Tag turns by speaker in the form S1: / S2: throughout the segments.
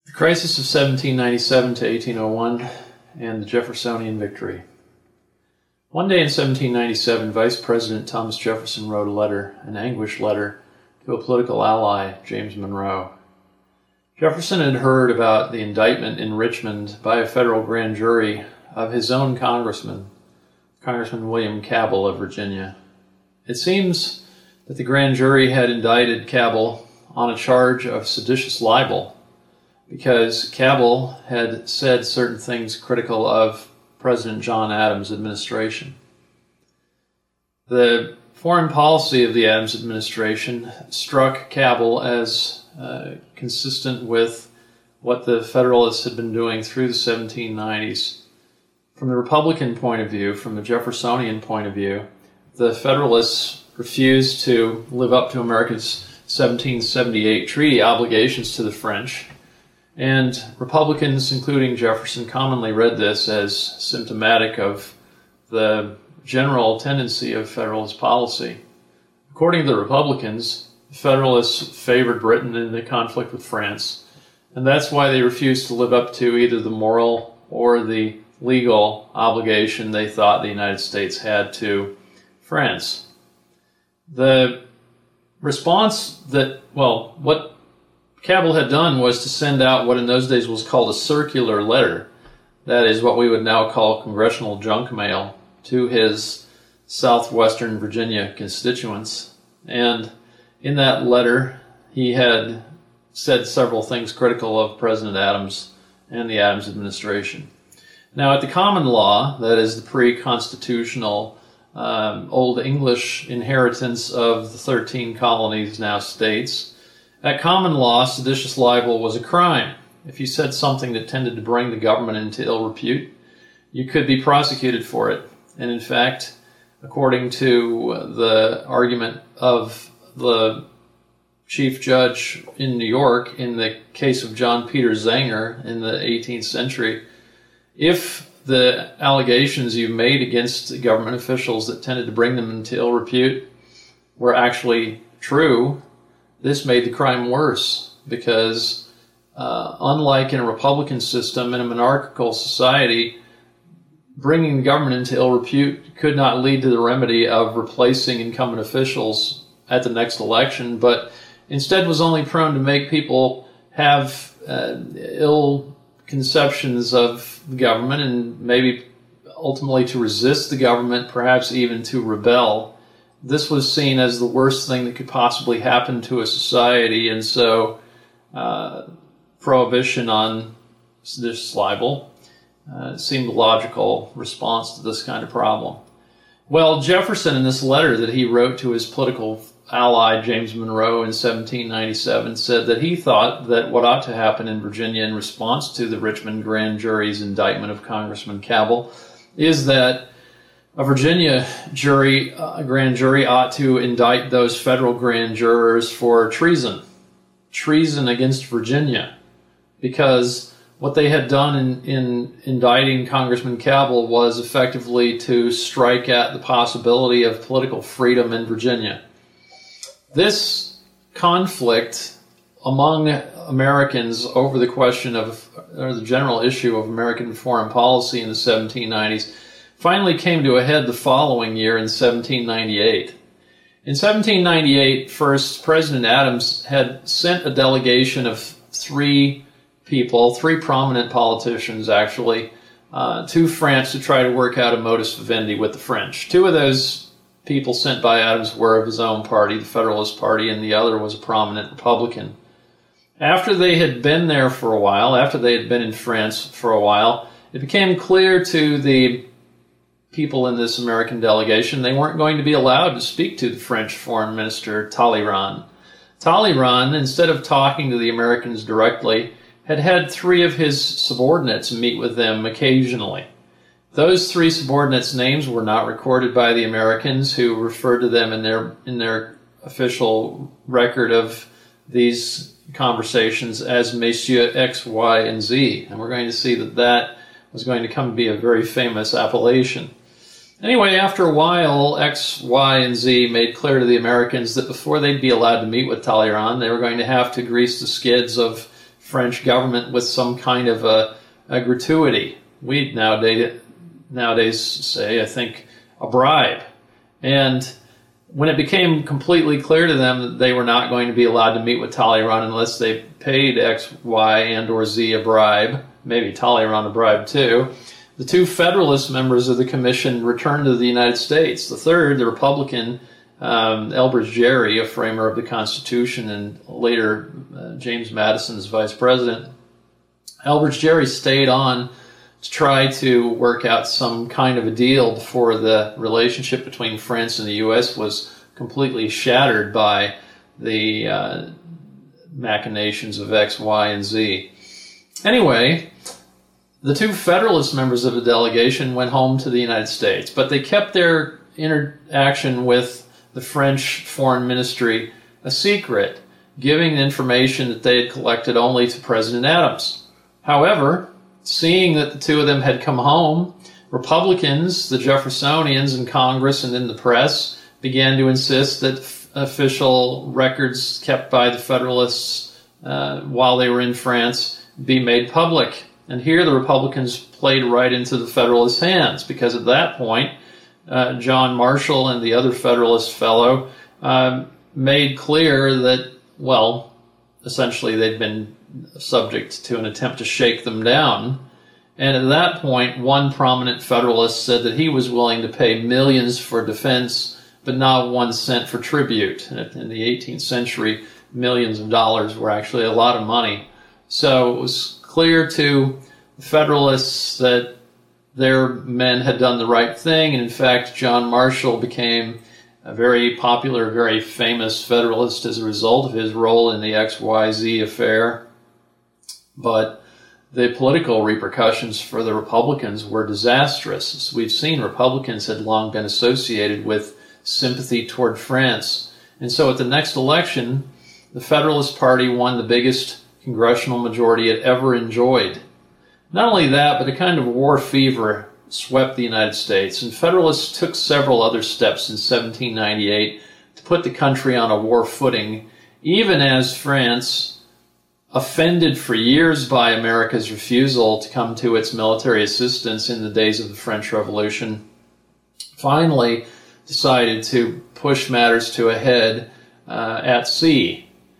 S1: The crisis of 1797 to 1801 and the Jeffersonian victory. One day in 1797, Vice President Thomas Jefferson wrote a letter, an anguished letter, to a political ally, James Monroe. Jefferson had heard about the indictment in Richmond by a federal grand jury of his own Congressman William Cabell of Virginia. It seems that the grand jury had indicted Cabell on a charge of seditious libel, because Cabell had said certain things critical of President John Adams' administration. The foreign policy of the Adams administration struck Cabell as consistent with what the Federalists had been doing through the 1790s. From the Republican point of view, from the Jeffersonian point of view, the Federalists refused to live up to America's 1778 treaty obligations to the French. And Republicans, including Jefferson, commonly read this as symptomatic of the general tendency of Federalist policy. According to the Republicans, the Federalists favored Britain in the conflict with France, and that's why they refused to live up to either the moral or the legal obligation they thought the United States had to France. The response what Cabell had done was to send out what in those days was called a circular letter, that is what we would now call congressional junk mail, to his southwestern Virginia constituents. And in that letter, he had said several things critical of President Adams and the Adams administration. Now, at the common law, that is the pre-constitutional Old English inheritance of the 13 colonies, now states, at common law, seditious libel was a crime. If you said something that tended to bring the government into ill repute, you could be prosecuted for it. And in fact, according to the argument of the chief judge in New York in the case of John Peter Zenger in the 18th century, if the allegations you made against government officials that tended to bring them into ill repute were actually true, this made the crime worse, because unlike in a Republican system, in a monarchical society, bringing the government into ill repute could not lead to the remedy of replacing incumbent officials at the next election, but instead was only prone to make people have ill conceptions of the government and maybe ultimately to resist the government, perhaps even to rebel. This was seen as the worst thing that could possibly happen to a society, and so prohibition on seditious libel seemed a logical response to this kind of problem. Well, Jefferson, in this letter that he wrote to his political ally James Monroe in 1797, said that he thought that what ought to happen in Virginia in response to the Richmond grand jury's indictment of Congressman Cabell is that a Virginia grand jury ought to indict those federal grand jurors for treason against Virginia, because what they had done in indicting Congressman Cabell was effectively to strike at the possibility of political freedom in Virginia. This conflict among Americans over the question of, or the general issue of American foreign policy in the 1790s finally came to a head the following year in 1798. In 1798, first, President Adams had sent a delegation of three prominent politicians actually, to France to try to work out a modus vivendi with the French. Two of those people sent by Adams were of his own party, the Federalist Party, and the other was a prominent Republican. After they had been there for a while, after they had been in France for a while, it became clear to the people in this American delegation they weren't going to be allowed to speak to the French Foreign Minister Talleyrand. Talleyrand, instead of talking to the Americans directly, had three of his subordinates meet with them occasionally. Those three subordinates' names were not recorded by the Americans, who referred to them in their official record of these conversations as Messieurs X, Y, and Z. And we're going to see that was going to come to be a very famous appellation. Anyway, after a while, X, Y, and Z made clear to the Americans that before they'd be allowed to meet with Talleyrand, they were going to have to grease the skids of French government with some kind of a gratuity. We nowadays say, I think, a bribe. And when it became completely clear to them that they were not going to be allowed to meet with Talleyrand unless they paid X, Y, and or Z a bribe, maybe Talleyrand a bribe too, the two Federalist members of the commission returned to the United States. The third, the Republican, Elbridge Gerry, a framer of the Constitution, and later James Madison's vice president, Elbridge Gerry stayed on to try to work out some kind of a deal before the relationship between France and the U.S. was completely shattered by the machinations of X, Y, and Z. Anyway, the two Federalist members of the delegation went home to the United States, but they kept their interaction with the French Foreign Ministry a secret, giving the information that they had collected only to President Adams. However, seeing that the two of them had come home, Republicans, the Jeffersonians in Congress and in the press, began to insist that official records kept by the Federalists while they were in France be made public. And here the Republicans played right into the Federalists' hands, because at that point, John Marshall and the other Federalist fellow made clear that, well, essentially they'd been subject to an attempt to shake them down. And at that point, one prominent Federalist said that he was willing to pay millions for defense, but not 1 cent for tribute. In the 18th century, millions of dollars were actually a lot of money. So it was clear to the Federalists that their men had done the right thing, and in fact, John Marshall became a very popular, very famous Federalist as a result of his role in the XYZ affair. But the political repercussions for the Republicans were disastrous. As we've seen, Republicans had long been associated with sympathy toward France. And so at the next election, the Federalist Party won the biggest congressional majority it ever enjoyed. Not only that, but a kind of war fever swept the United States, and Federalists took several other steps in 1798 to put the country on a war footing, even as France, offended for years by America's refusal to come to its military assistance in the days of the French Revolution, finally decided to push matters to a head at sea.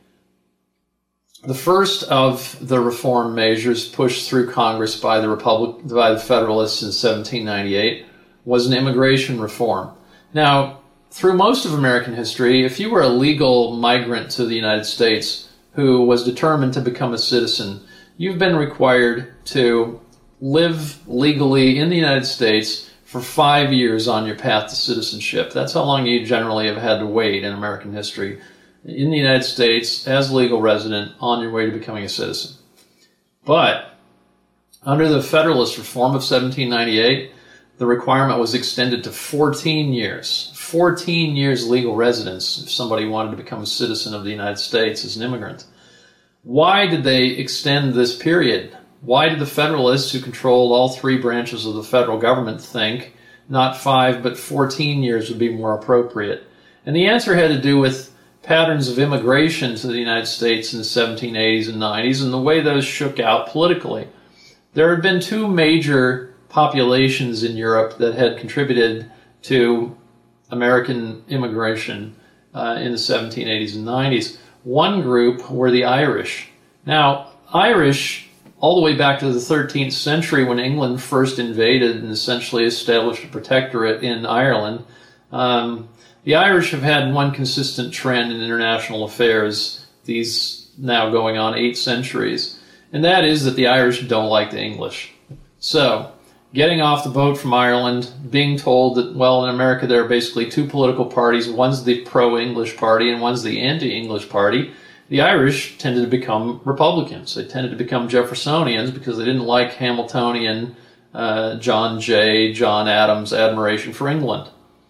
S1: The first of the reform measures pushed through Congress by the Federalists in 1798 was an immigration reform. Now, through most of American history, if you were a legal migrant to the United States who was determined to become a citizen, you've been required to live legally in the United States for 5 years on your path to citizenship. That's how long you generally have had to wait in American history in the United States as a legal resident on your way to becoming a citizen. But under the Federalist Reform of 1798, the requirement was extended to 14 years. 14 years legal residence if somebody wanted to become a citizen of the United States as an immigrant. Why did they extend this period? Why did the Federalists, who controlled all three branches of the federal government, think not 5 but 14 years would be more appropriate? And the answer had to do with patterns of immigration to the United States in the 1780s and 90s and the way those shook out politically. There had been two major populations in Europe that had contributed to American immigration in the 1780s and 90s. One group were the Irish. Now, Irish, all the way back to the 13th century when England first invaded and essentially established a protectorate in Ireland, the Irish have had one consistent trend in international affairs, these now going on 8 centuries, and that is that the Irish don't like the English. So, getting off the boat from Ireland, being told that, well, in America there are basically two political parties, one's the pro-English party and one's the anti-English party, the Irish tended to become Republicans. They tended to become Jeffersonians because they didn't like Hamiltonian, John Jay, John Adams' admiration for England.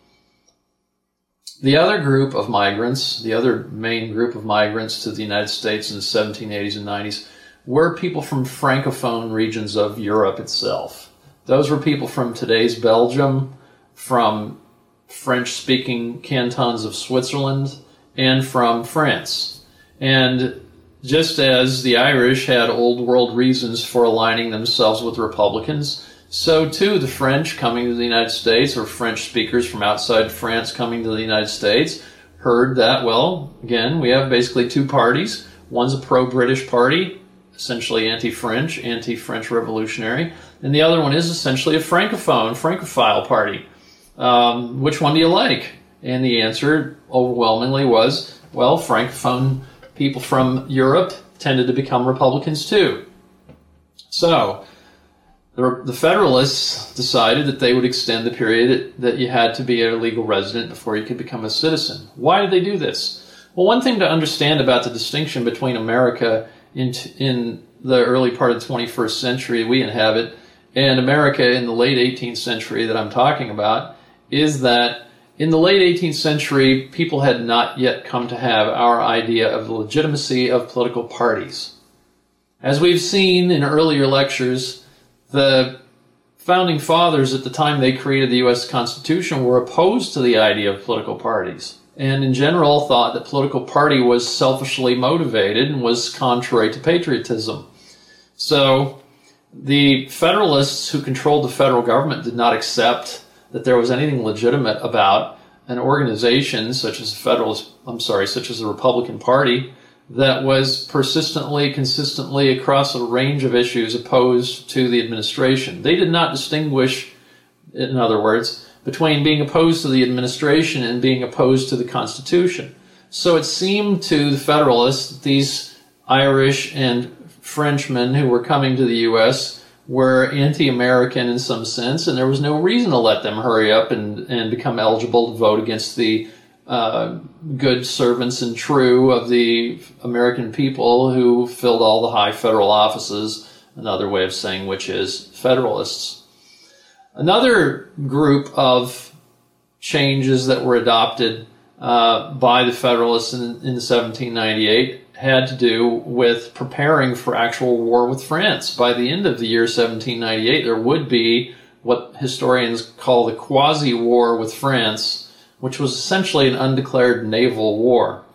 S1: The other group of migrants, the other main group of migrants to the United States in the 1780s and 90s, were people from Francophone regions of Europe itself. Those were people from today's Belgium, from French-speaking cantons of Switzerland, and from France. And just as the Irish had old world reasons for aligning themselves with Republicans, so too the French coming to the United States, or French speakers from outside France coming to the United States, heard that, well, again, we have basically two parties. One's a pro-British party, essentially anti-French revolutionary, and the other one is essentially a Francophile party. Which one do you like? And the answer overwhelmingly was, well, Francophone people from Europe tended to become Republicans too. So the Federalists decided that they would extend the period that you had to be a legal resident before you could become a citizen. Why did they do this? Well, one thing to understand about the distinction between America in the early part of the 21st century we inhabit and America in the late 18th century that I'm talking about is that in the late 18th century, people had not yet come to have our idea of the legitimacy of political parties. As we've seen in earlier lectures, the founding fathers at the time they created the U.S. Constitution were opposed to the idea of political parties, and in general thought that political party was selfishly motivated and was contrary to patriotism. So the Federalists who controlled the federal government did not accept that there was anything legitimate about an organization such as the Republican Party that was consistently across a range of issues opposed to the administration. They did not distinguish, in other words, between being opposed to the administration and being opposed to the Constitution. So it seemed to the Federalists that these Irish and Frenchmen who were coming to the U.S. were anti-American in some sense, and there was no reason to let them hurry up and become eligible to vote against the good servants and true of the American people who filled all the high federal offices, another way of saying which is Federalists. Another group of changes that were adopted by the Federalists in 1798 had to do with preparing for actual war with France. By the end of the year 1798, there would be what historians call the quasi-war with France, which was essentially an undeclared naval war.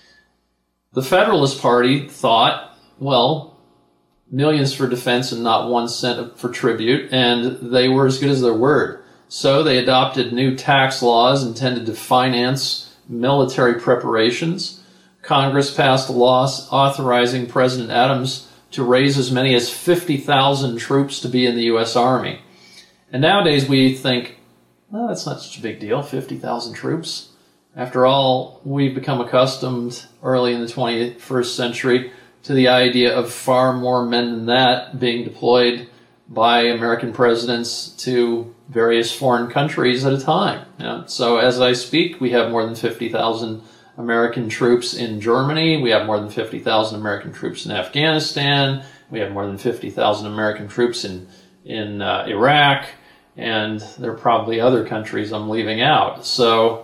S1: The Federalist Party thought, well, millions for defense and not 1 cent for tribute, and they were as good as their word. So they adopted new tax laws intended to finance military preparations. Congress passed a law authorizing President Adams to raise as many as 50,000 troops to be in the U.S. Army. And nowadays we think, well, that's not such a big deal, 50,000 troops. After all, we've become accustomed early in the 21st century to the idea of far more men than that being deployed by American presidents to various foreign countries at a time. So as I speak, we have more than 50,000 American troops in Germany. We have more than 50,000 American troops in Afghanistan. We have more than 50,000 American troops in Iraq. And there are probably other countries I'm leaving out. So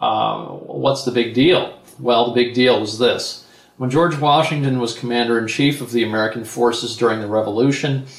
S1: what's the big deal? Well, the big deal was this. When George Washington was commander-in-chief of the American forces during the Revolution,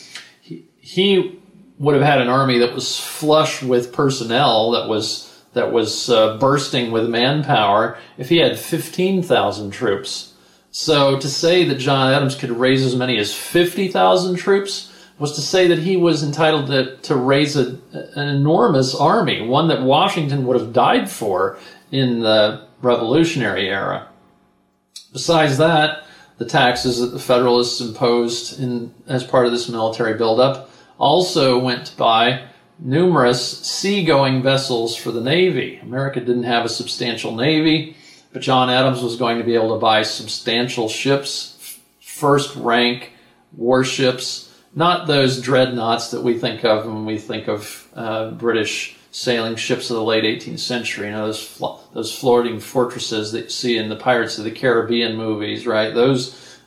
S1: he would have had an army that was flush with personnel, that was bursting with manpower, if he had 15,000 troops. So to say that John Adams could raise as many as 50,000 troops was to say that he was entitled to raise an enormous army, one that Washington would have died for in the Revolutionary era. Besides that, the taxes that the Federalists imposed as part of this military buildup also went to buy numerous seagoing vessels for the Navy. America didn't have a substantial Navy, but John Adams was going to be able to buy substantial ships, first-rank warships, not those dreadnoughts that we think of when we think of British sailing ships of the late 18th century. Those floating fortresses that you see in the Pirates of the Caribbean movies, right? Those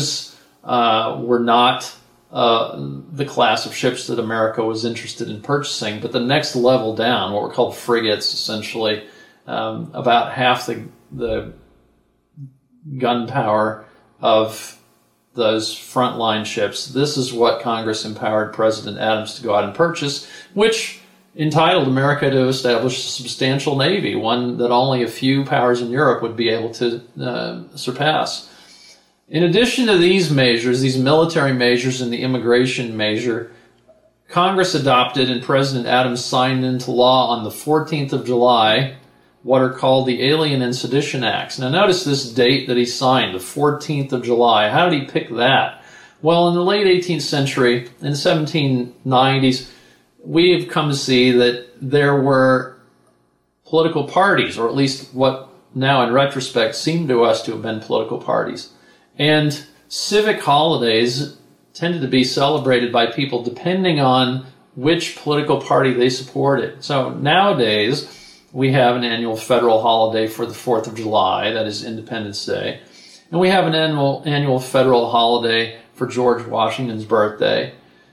S1: were not the class of ships that America was interested in purchasing, but the next level down, what were called frigates, essentially, about half the gunpowder of those frontline ships. This is what Congress empowered President Adams to go out and purchase, which entitled America to establish a substantial navy, one that only a few powers in Europe would be able to surpass. In addition to these measures, these military measures and the immigration measure, Congress adopted and President Adams signed into law on the 14th of July what are called the Alien and Sedition Acts. Now notice this date that he signed, the 14th of July. How did he pick that? Well, in the late 18th century, in the 1790s, we have come to see that there were political parties, or at least what now in retrospect seem to us to have been political parties. And civic holidays tended to be celebrated by people depending on which political party they supported. So nowadays, we have an annual federal holiday for the 4th of July, that is Independence Day. And we have an annual federal holiday for George Washington's birthday.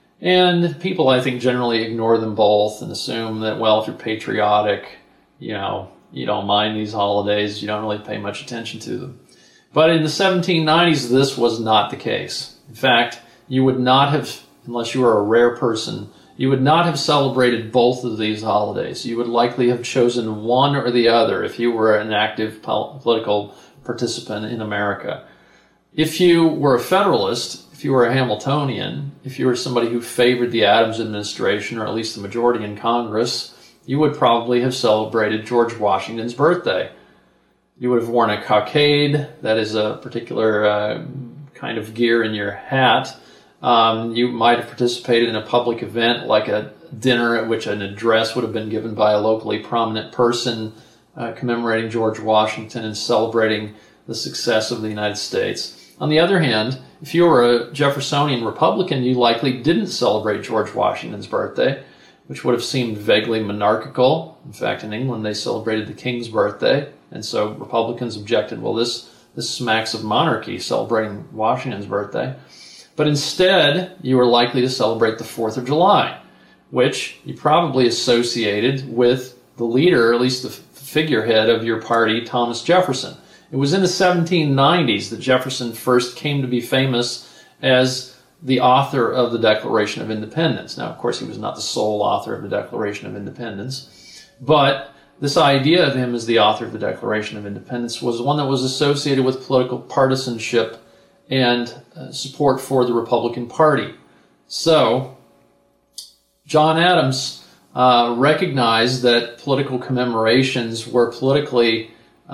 S1: And people, I think, generally ignore them both and assume that, well, if you're patriotic, you don't mind these holidays, you don't really pay much attention to them. But in the 1790s, this was not the case. In fact, you would not have, unless you were a rare person, you would not have celebrated both of these holidays. You would likely have chosen one or the other if you were an active political participant in America. If you were a Federalist, if you were a Hamiltonian, if you were somebody who favored the Adams administration, or at least the majority in Congress, you would probably have celebrated George Washington's birthday. You would have worn a cockade, that is a particular kind of gear in your hat. You might have participated in a public event like a dinner at which an address would have been given by a locally prominent person commemorating George Washington and celebrating the success of the United States. On the other hand, if you were a Jeffersonian Republican, you likely didn't celebrate George Washington's birthday, which would have seemed vaguely monarchical. In fact, in England, they celebrated the King's birthday, and so Republicans objected, well, this smacks of monarchy, celebrating Washington's birthday. But instead, you were likely to celebrate the 4th of July, which you probably associated with the leader, or at least the figurehead of your party, Thomas Jefferson. It was in the 1790s that Jefferson first came to be famous as the author of the Declaration of Independence. Now, of course, he was not the sole author of the Declaration of Independence, but this idea of him as the author of the Declaration of Independence was one that was associated with political partisanship and support for the Republican Party. So, John Adams recognized that political commemorations were politically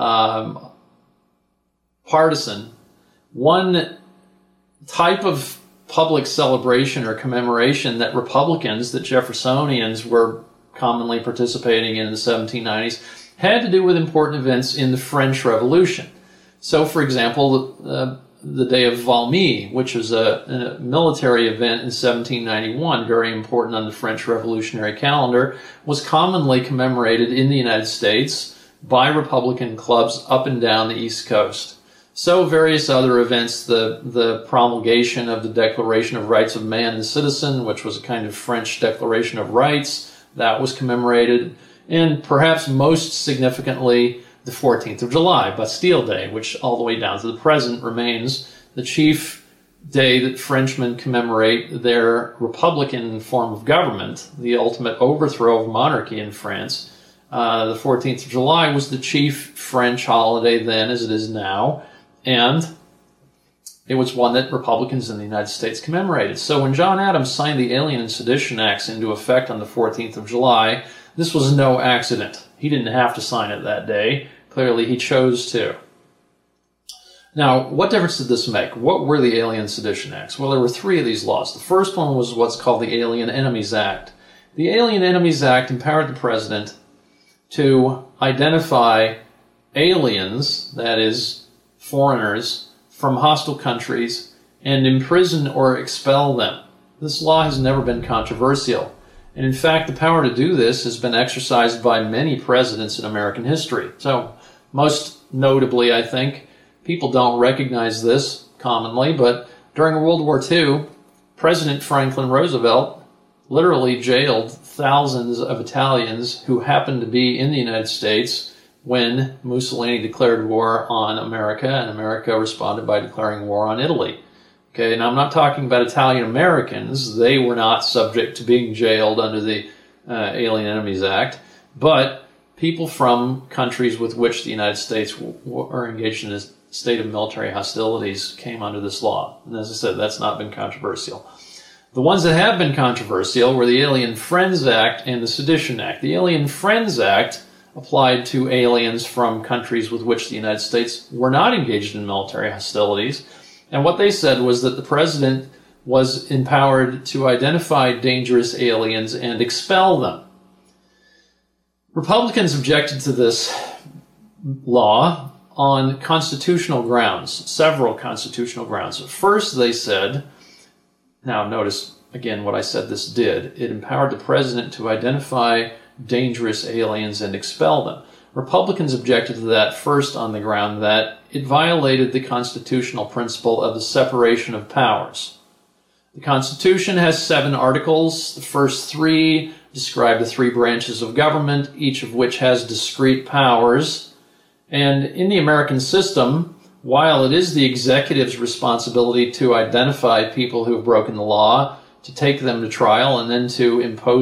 S1: partisan. One type of public celebration or commemoration that Republicans, that Jeffersonians were commonly participating in the 1790s, had to do with important events in the French Revolution. So, for example, the Day of Valmy, which was a military event in 1791, very important on the French Revolutionary calendar, was commonly commemorated in the United States by Republican clubs up and down the East Coast. So various other events, the promulgation of the Declaration of Rights of Man and Citizen, which was a kind of French Declaration of Rights, that was commemorated, and perhaps most significantly, the 14th of July, Bastille Day, which all the way down to the present remains the chief day that Frenchmen commemorate their republican form of government, the ultimate overthrow of monarchy in France. The 14th of July was the chief French holiday then, as it is now, and it was one that Republicans in the United States commemorated. So when John Adams signed the Alien and Sedition Acts into effect on the 14th of July, this was no accident. He didn't have to sign it that day. Clearly, he chose to. Now, what difference did this make? What were the Alien Sedition Acts? Well, there were three of these laws. The first one was what's called the Alien Enemies Act. The Alien Enemies Act empowered the president to identify aliens, that is, foreigners, from hostile countries and imprison or expel them. This law has never been controversial. And in fact, the power to do this has been exercised by many presidents in American history. So, most notably, I think, people don't recognize this commonly, but during World War II, President Franklin Roosevelt literally jailed thousands of Italians who happened to be in the United States when Mussolini declared war on America, and America responded by declaring war on Italy. Okay, now I'm not talking about Italian Americans. They were not subject to being jailed under the Alien Enemies Act, but people from countries with which the United States were engaged in state of military hostilities came under this law. And as I said, that's not been controversial. The ones that have been controversial were the Alien Friends Act and the Sedition Act. The Alien Friends Act applied to aliens from countries with which the United States were not engaged in military hostilities. And what they said was that the president was empowered to identify dangerous aliens and expel them. Republicans objected to this law on constitutional grounds, several constitutional grounds. First, they said, now notice again what I said this did, it empowered the president to identify dangerous aliens and expel them. Republicans objected to that first on the ground that it violated the constitutional principle of the separation of powers. The Constitution has 7 articles. The first 3 describe the 3 branches of government, each of which has discrete powers. And in the American system, while it is the executive's responsibility to identify people who have broken the law, to take them to trial, and then to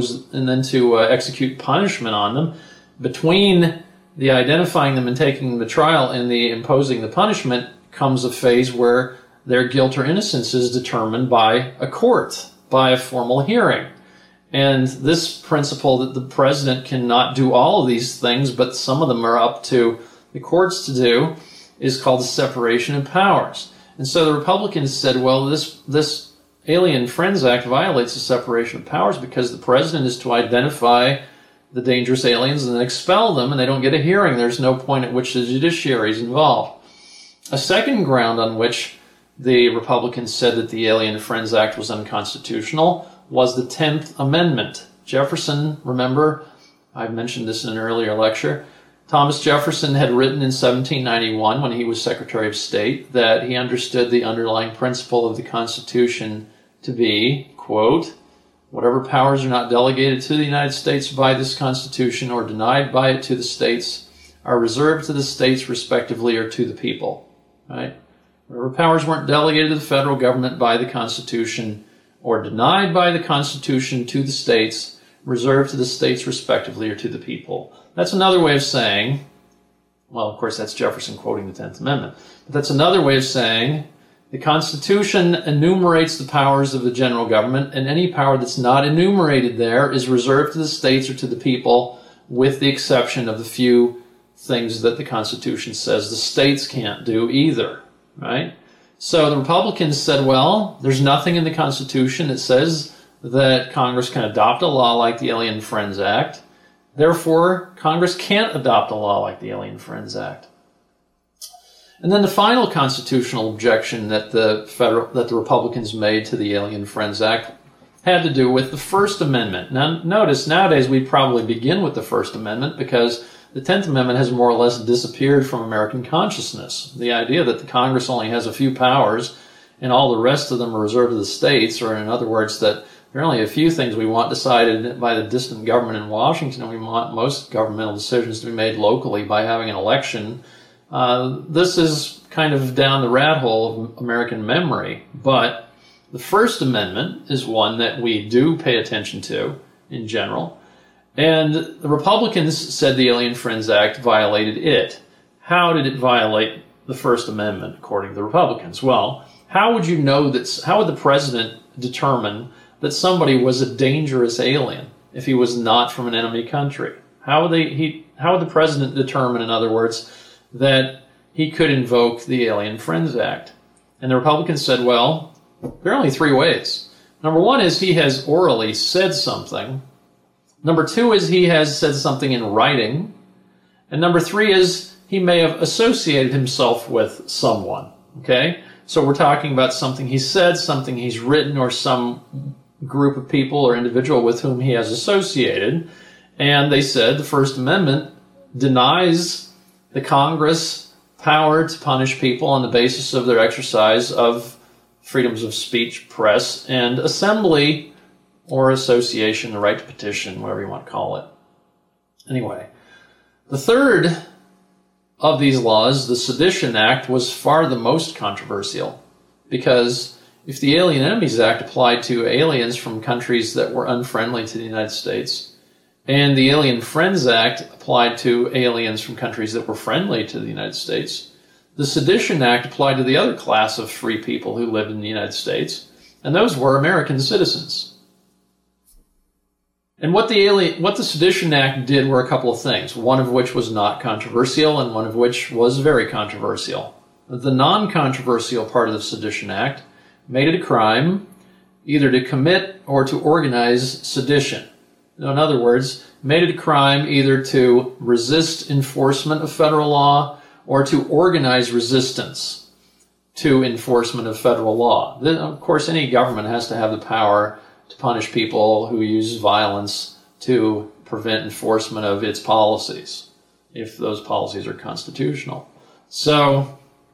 S1: execute punishment on them, between the identifying them and taking them to trial and the imposing the punishment comes a phase where their guilt or innocence is determined by a court, by a formal hearing. And this principle that the president cannot do all of these things, but some of them are up to the courts to do, is called the separation of powers. And so the Republicans said, well, this Alien Friends Act violates the separation of powers because the president is to identify the dangerous aliens and then expel them, and they don't get a hearing. There's no point at which the judiciary is involved. A second ground on which the Republicans said that the Alien Friends Act was unconstitutional was the 10th Amendment. Jefferson, remember, I've mentioned this in an earlier lecture, Thomas Jefferson had written in 1791, when he was Secretary of State, that he understood the underlying principle of the Constitution to be, quote, whatever powers are not delegated to the United States by this Constitution or denied by it to the states are reserved to the states respectively or to the people. Right? Whatever powers weren't delegated to the federal government by the Constitution or denied by the Constitution to the states, reserved to the states respectively or to the people. That's another way of saying, well, of course, that's Jefferson quoting the 10th Amendment, but that's another way of saying the Constitution enumerates the powers of the general government, and any power that's not enumerated there is reserved to the states or to the people, with the exception of the few things that the Constitution says the states can't do either, right? So the Republicans said, well, there's nothing in the Constitution that says that Congress can adopt a law like the Alien Friends Act. Therefore, Congress can't adopt a law like the Alien Friends Act. And then the final constitutional objection that the Republicans made to the Alien Friends Act had to do with the First Amendment. Now, notice nowadays we probably begin with the First Amendment because the 10th Amendment has more or less disappeared from American consciousness. The idea that the Congress only has a few powers and all the rest of them are reserved to the states, or in other words, that there are only a few things we want decided by the distant government in Washington, and we want most governmental decisions to be made locally by having an election. This is kind of down the rat hole of American memory, but the First Amendment is one that we do pay attention to in general, and the Republicans said the Alien Friends Act violated it. How did it violate the First Amendment, according to the Republicans? Well, how would you know that? How would the president determine that somebody was a dangerous alien if he was not from an enemy country? How would the president determine, in other words, that he could invoke the Alien Friends Act? And the Republicans said, well, there are only 3 ways. Number 1 is he has orally said something. Number 2 is he has said something in writing. And number 3 is he may have associated himself with someone. Okay? So we're talking about something he said, something he's written, or some group of people or individual with whom he has associated. And they said the First Amendment denies the Congress power to punish people on the basis of their exercise of freedoms of speech, press, and assembly, or association, the right to petition, whatever you want to call it. Anyway, the third of these laws, the Sedition Act, was far the most controversial, because if the Alien Enemies Act applied to aliens from countries that were unfriendly to the United States, and the Alien Friends Act applied to aliens from countries that were friendly to the United States, The Sedition Act applied to the other class of free people who lived in the United States, and those were American citizens. And what the Sedition Act did were a couple of things, one of which was not controversial and one of which was very controversial. The non-controversial part of the Sedition Act made it a crime either to commit or to organize sedition. In other words, made it a crime either to resist enforcement of federal law or to organize resistance to enforcement of federal law. Then, of course, any government has to have the power to punish people who use violence to prevent enforcement of its policies, if those policies are constitutional. So,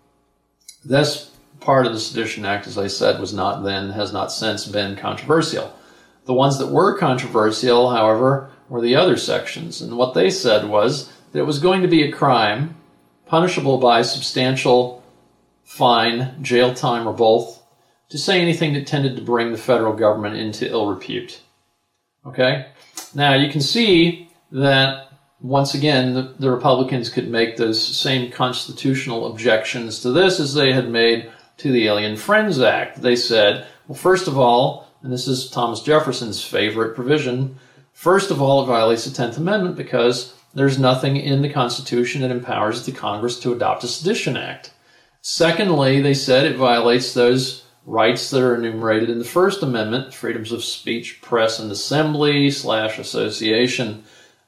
S1: this part of the Sedition Act, as I said, was not then, has not since been controversial. The ones that were controversial, however, were the other sections. And what they said was that it was going to be a crime punishable by substantial fine, jail time, or both, to say anything that tended to bring the federal government into ill repute. Okay? Now, you can see that, once again, the Republicans could make those same constitutional objections to this as they had made to the Alien Friends Act. They said, well, first of all, and this is Thomas Jefferson's favorite provision, first of all, it violates the 10th Amendment because there's nothing in the Constitution that empowers the Congress to adopt a Sedition Act. Secondly, they said it violates those rights that are enumerated in the First Amendment, freedoms of speech, press, and assembly / association,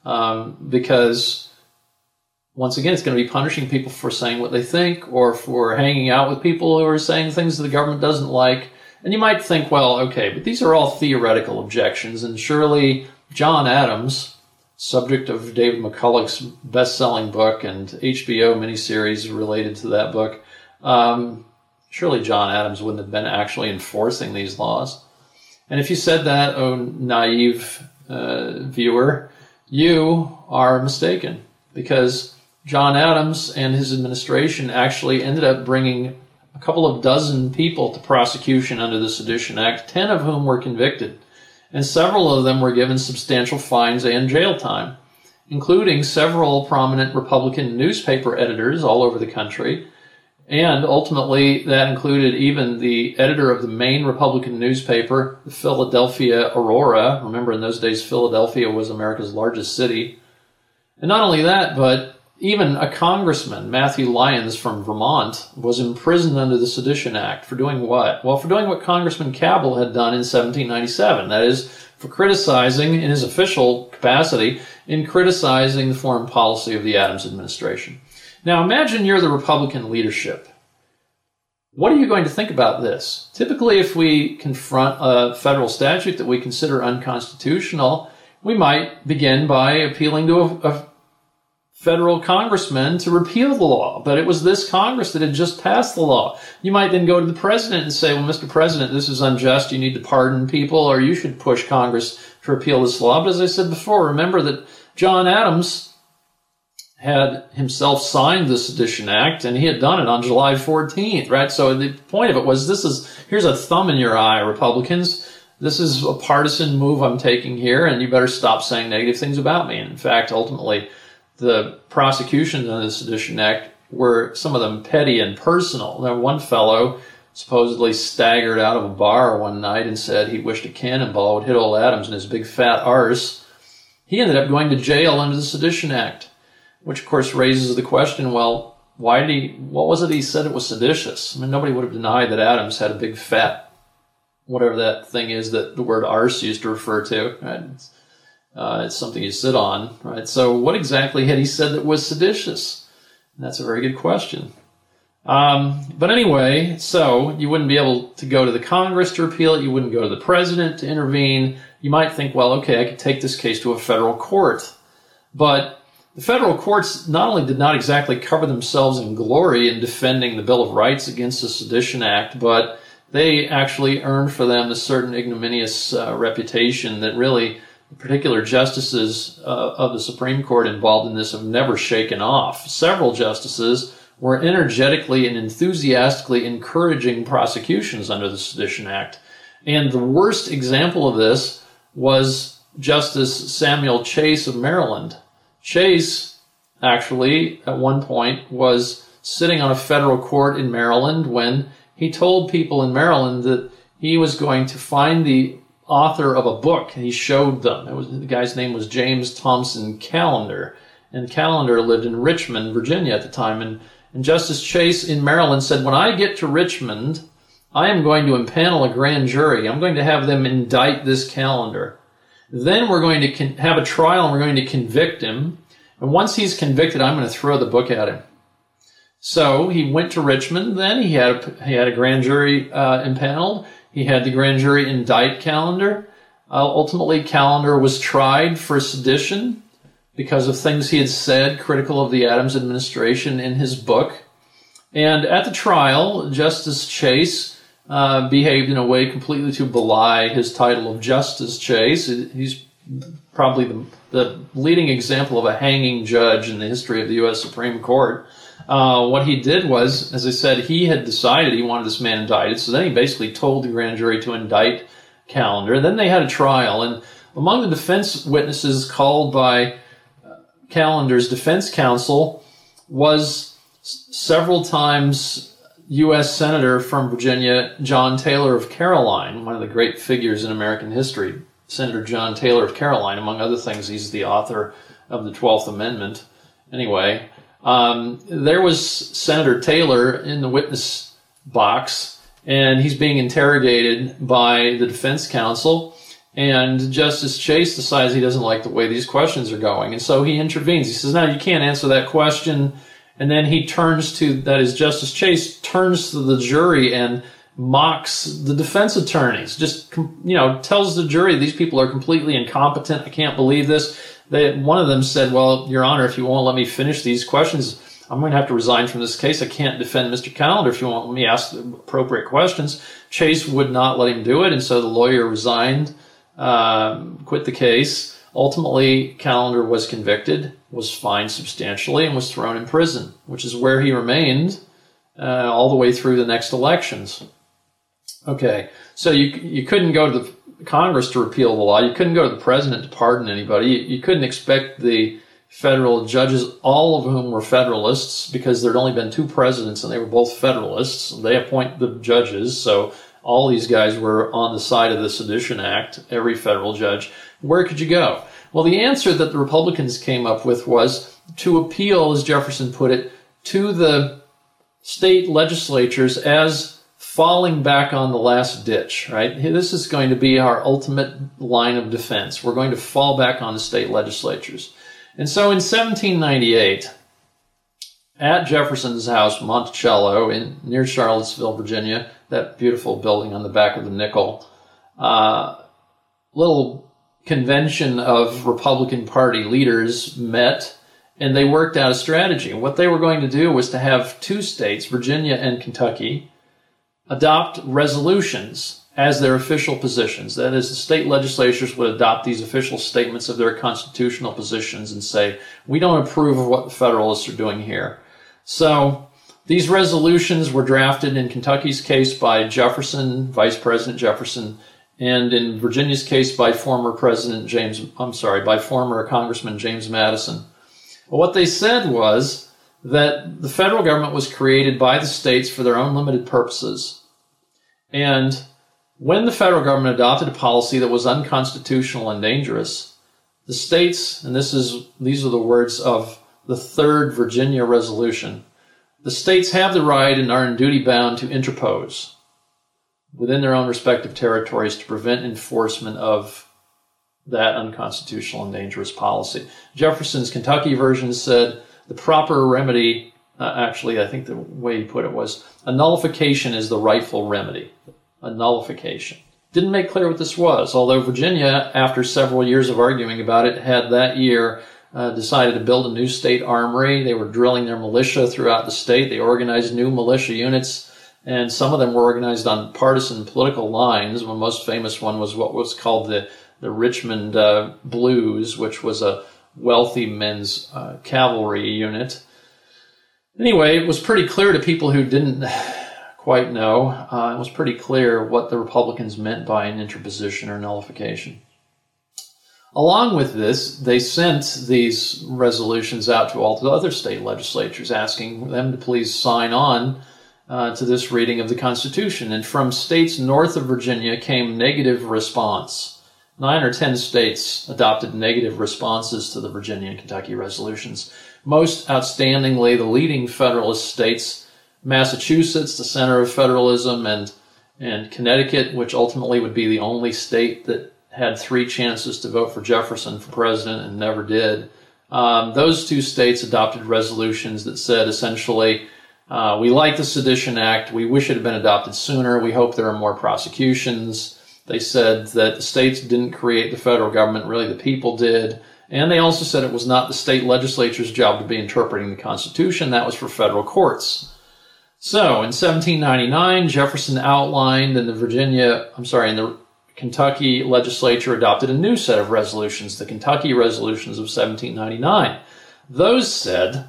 S1: because, once again, it's going to be punishing people for saying what they think or for hanging out with people who are saying things that the government doesn't like. And you might think, well, okay, but these are all theoretical objections, and surely John Adams, subject of David McCulloch's best-selling book and HBO miniseries related to that book, surely John Adams wouldn't have been actually enforcing these laws. And if you said that, oh, naive viewer, you are mistaken, because John Adams and his administration actually ended up bringing a couple of dozen people to prosecution under the Sedition Act, 10 of whom were convicted, and several of them were given substantial fines and jail time, including several prominent Republican newspaper editors all over the country. And ultimately, that included even the editor of the main Republican newspaper, the Philadelphia Aurora. Remember, in those days, Philadelphia was America's largest city. And not only that, but even a congressman, Matthew Lyons from Vermont, was imprisoned under the Sedition Act for doing what? Well, for doing what Congressman Cabell had done in 1797. That is, for criticizing, in his official capacity, in criticizing the foreign policy of the Adams administration. Now, imagine you're the Republican leadership. What are you going to think about this? Typically, if we confront a federal statute that we consider unconstitutional, we might begin by appealing to a federal congressman to repeal the law. But it was this Congress that had just passed the law. You might then go to the president and say, well, Mr. President, this is unjust. You need to pardon people, or you should push Congress to repeal this law. But as I said before, remember that John Adams had himself signed the Sedition Act, and he had done it on July 14th, right? So the point of it was, here's a thumb in your eye, Republicans. This is a partisan move I'm taking here, and you better stop saying negative things about me. And in fact, ultimately, the prosecutions under the Sedition Act were, some of them, petty and personal. Now, one fellow supposedly staggered out of a bar one night and said he wished a cannonball would hit old Adams in his big fat arse. He ended up going to jail under the Sedition Act, which, of course, raises the question, well, what was it he said it was seditious? I mean, nobody would have denied that Adams had a big fat, whatever that thing is that the word arse used to refer to, right? It's something you sit on, right? So what exactly had he said that was seditious? And that's a very good question. But anyway, so you wouldn't be able to go to the Congress to repeal it. You wouldn't go to the president to intervene. You might think, well, okay, I could take this case to a federal court. But the federal courts not only did not exactly cover themselves in glory in defending the Bill of Rights against the Sedition Act, but they actually earned for them a certain ignominious reputation that really the particular justices of the Supreme Court involved in this have never shaken off. Several justices were energetically and enthusiastically encouraging prosecutions under the Sedition Act. And the worst example of this was Justice Samuel Chase of Maryland. Chase, actually, at one point, was sitting on a federal court in Maryland when he told people in Maryland that he was going to find the author of a book. He showed them. The guy's name was James Thompson Callender, and Callender lived in Richmond, Virginia at the time. And Justice Chase in Maryland said, when I get to Richmond, I am going to impanel a grand jury. I'm going to have them indict this Callender. Then we're going to have a trial and we're going to convict him. And once he's convicted, I'm going to throw the book at him. So he went to Richmond. Then he had a grand jury impaneled. He had the grand jury indict Callender. Ultimately, Callender was tried for sedition because of things he had said critical of the Adams administration in his book. And at the trial, Justice Chase behaved in a way completely to belie his title of Justice Chase. He's probably the leading example of a hanging judge in the history of the U.S. Supreme Court. What he did was, as I said, he had decided he wanted this man indicted, so then he basically told the grand jury to indict Callender. Then they had a trial, and among the defense witnesses called by Callender's defense counsel was several times U.S. Senator from Virginia, John Taylor of Caroline, one of the great figures in American history. Senator John Taylor of Caroline, among other things, he's the author of the 12th Amendment. Anyway, there was Senator Taylor in the witness box, and he's being interrogated by the defense counsel, and Justice Chase decides he doesn't like the way these questions are going, and so he intervenes. He says, no, you can't answer that question, and then he Justice Chase turns to the jury and mocks the defense attorneys, just, tells the jury these people are completely incompetent. I can't believe this. One of them said, well, Your Honor, if you won't let me finish these questions, I'm going to have to resign from this case. I can't defend Mr. Callender if you won't let me ask the appropriate questions. Chase would not let him do it, and so the lawyer resigned, quit the case. Ultimately, Callender was convicted, was fined substantially, and was thrown in prison, which is where he remained all the way through the next elections. Okay, so you couldn't go to the Congress to repeal the law. You couldn't go to the president to pardon anybody. You couldn't expect the federal judges, all of whom were Federalists, because there had only been two presidents and they were both Federalists. They appoint the judges, so all these guys were on the side of the Sedition Act, every federal judge. Where could you go? Well, the answer that the Republicans came up with was to appeal, as Jefferson put it, to the state legislatures as falling back on the last ditch, right? This is going to be our ultimate line of defense. We're going to fall back on the state legislatures. And so in 1798, at Jefferson's house, Monticello, near Charlottesville, Virginia, that beautiful building on the back of the nickel, little convention of Republican Party leaders met, and they worked out a strategy. What they were going to do was to have two states, Virginia and Kentucky, adopt resolutions as their official positions. That is, the state legislatures would adopt these official statements of their constitutional positions and say, we don't approve of what the Federalists are doing here. So these resolutions were drafted in Kentucky's case by Jefferson, Vice President Jefferson, and in Virginia's case by former Congressman James Madison. What they said was that the federal government was created by the states for their own limited purposes. And when the federal government adopted a policy that was unconstitutional and dangerous, the states, and these are the words of the Third Virginia Resolution, the states have the right and are in duty bound to interpose within their own respective territories to prevent enforcement of that unconstitutional and dangerous policy. Jefferson's Kentucky version said the proper remedy, actually I think the way he put it was, a nullification is the rightful remedy. A nullification. Didn't make clear what this was, although Virginia, after several years of arguing about it, had that year decided to build a new state armory. They were drilling their militia throughout the state. They organized new militia units, and some of them were organized on partisan political lines. The most famous one was what was called the Richmond Blues, which was a wealthy men's cavalry unit. Anyway, it was pretty clear to people who didn't quite know. It was pretty clear what the Republicans meant by an interposition or nullification. Along with this, they sent these resolutions out to all the other state legislatures, asking them to please sign on to this reading of the Constitution. And from states north of Virginia came negative response. 9 or 10 states adopted negative responses to the Virginia and Kentucky resolutions. Most outstandingly, the leading Federalist states, Massachusetts, the center of federalism, and Connecticut, which ultimately would be the only state that had 3 chances to vote for Jefferson for president and never did. Those 2 states adopted resolutions that said essentially, we like the Sedition Act, we wish it had been adopted sooner, we hope there are more prosecutions. They said that the states didn't create the federal government, really the people did. And they also said it was not the state legislature's job to be interpreting the Constitution, that was for federal courts. So, in 1799, Jefferson outlined, and the Kentucky legislature adopted a new set of resolutions, the Kentucky Resolutions of 1799. Those said,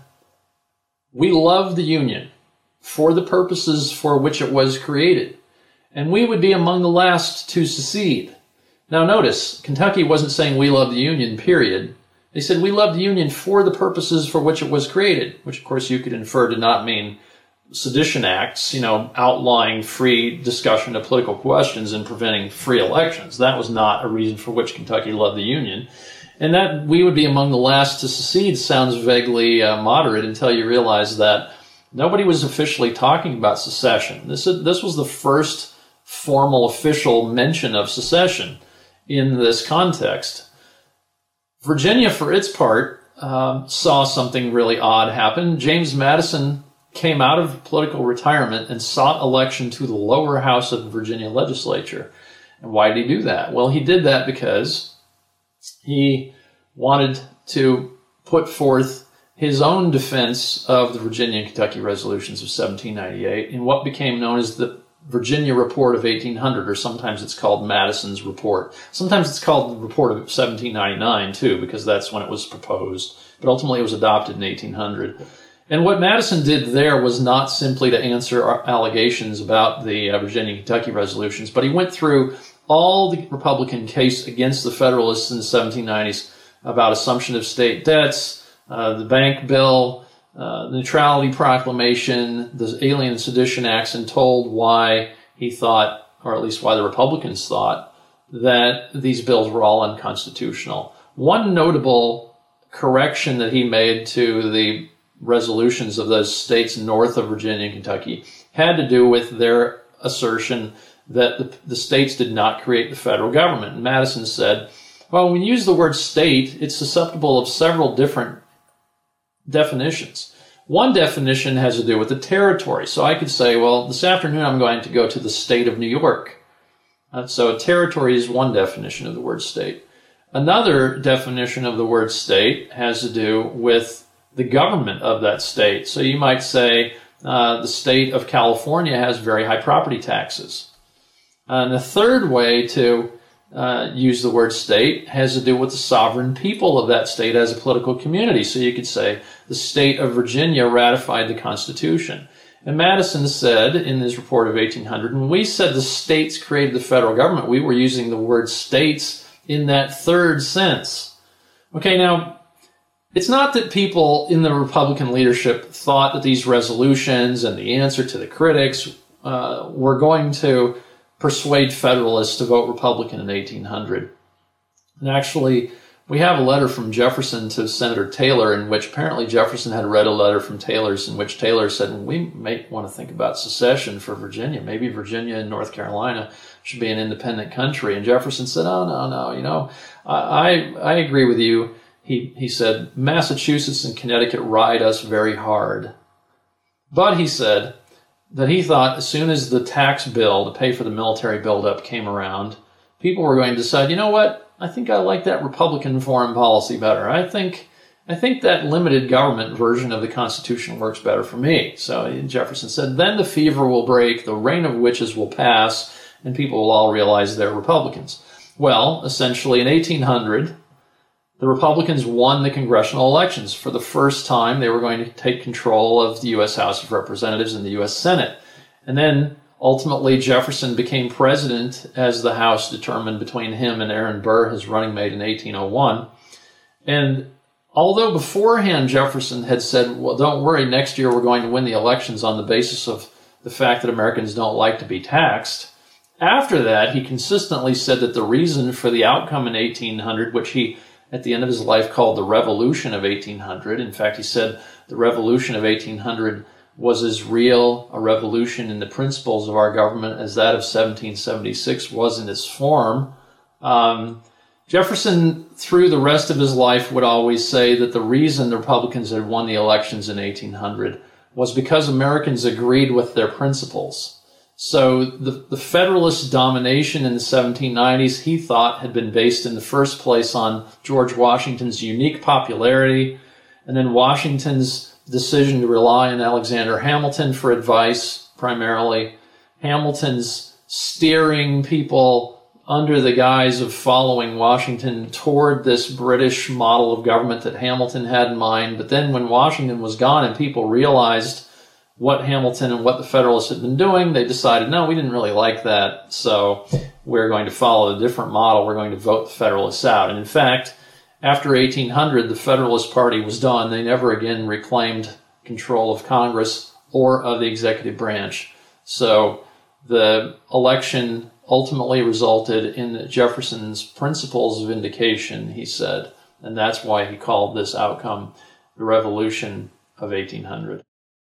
S1: we love the Union for the purposes for which it was created, and we would be among the last to secede. Now notice, Kentucky wasn't saying we love the Union, period. They said we love the Union for the purposes for which it was created, which of course you could infer did not mean sedition acts, outlawing free discussion of political questions and preventing free elections. That was not a reason for which Kentucky loved the Union. And that we would be among the last to secede sounds vaguely moderate until you realize that nobody was officially talking about secession. This was the first formal official mention of secession in this context. Virginia, for its part, saw something really odd happen. James Madison came out of political retirement and sought election to the lower house of the Virginia legislature. And why did he do that? Well, he did that because he wanted to put forth his own defense of the Virginia and Kentucky resolutions of 1798 in what became known as the Virginia Report of 1800, or sometimes it's called Madison's Report. Sometimes it's called the Report of 1799, too, because that's when it was proposed. But ultimately it was adopted in 1800. And what Madison did there was not simply to answer allegations about the Virginia and Kentucky resolutions, but he went through all the Republican case against the Federalists in the 1790s about assumption of state debts, the bank bill, the Neutrality Proclamation, the Alien and Sedition Acts, and told why he thought, or at least why the Republicans thought, that these bills were all unconstitutional. One notable correction that he made to the resolutions of those states north of Virginia and Kentucky had to do with their assertion that the states did not create the federal government. And Madison said, well, when you use the word state, it's susceptible of several different definitions. One definition has to do with the territory. So I could say, well, this afternoon I'm going to go to the state of New York. So a territory is one definition of the word state. Another definition of the word state has to do with the government of that state. So you might say the state of California has very high property taxes. And the third way to use the word state has to do with the sovereign people of that state as a political community. So you could say the state of Virginia ratified the Constitution. And Madison said in his report of 1800, when we said the states created the federal government, we were using the word states in that third sense. Okay, now, it's not that people in the Republican leadership thought that these resolutions and the answer to the critics were going to persuade Federalists to vote Republican in 1800. And actually, we have a letter from Jefferson to Senator Taylor in which apparently Jefferson had read a letter from Taylor's in which Taylor said, we may want to think about secession for Virginia. Maybe Virginia and North Carolina should be an independent country. And Jefferson said, oh, no, I agree with you. He said, Massachusetts and Connecticut ride us very hard. But he said that he thought as soon as the tax bill to pay for the military buildup came around, people were going to decide, you know what, I think I like that Republican foreign policy better. I think that limited government version of the Constitution works better for me. So Jefferson said, then the fever will break, the reign of witches will pass, and people will all realize they're Republicans. Well, essentially in 1800, the Republicans won the congressional elections. For the first time, they were going to take control of the U.S. House of Representatives and the U.S. Senate. And then Ultimately, Jefferson became president as the House determined between him and Aaron Burr, his running mate, in 1801. And although beforehand Jefferson had said, well, don't worry, next year we're going to win the elections on the basis of the fact that Americans don't like to be taxed, after that he consistently said that the reason for the outcome in 1800, which he at the end of his life called the Revolution of 1800, in fact he said the Revolution of 1800 was as real a revolution in the principles of our government as that of 1776 was in its form. Jefferson, through the rest of his life, would always say that the reason the Republicans had won the elections in 1800 was because Americans agreed with their principles. So the Federalist domination in the 1790s, he thought, had been based in the first place on George Washington's unique popularity, and then Washington's decision to rely on Alexander Hamilton for advice, primarily. Hamilton's steering people under the guise of following Washington toward this British model of government that Hamilton had in mind. But then when Washington was gone and people realized what Hamilton and what the Federalists had been doing, they decided, no, we didn't really like that, so we're going to follow a different model. We're going to vote the Federalists out. And in fact, after 1800, the Federalist Party was done. They never again reclaimed control of Congress or of the executive branch. So the election ultimately resulted in Jefferson's principles of vindication, he said, and that's why he called this outcome the Revolution of 1800.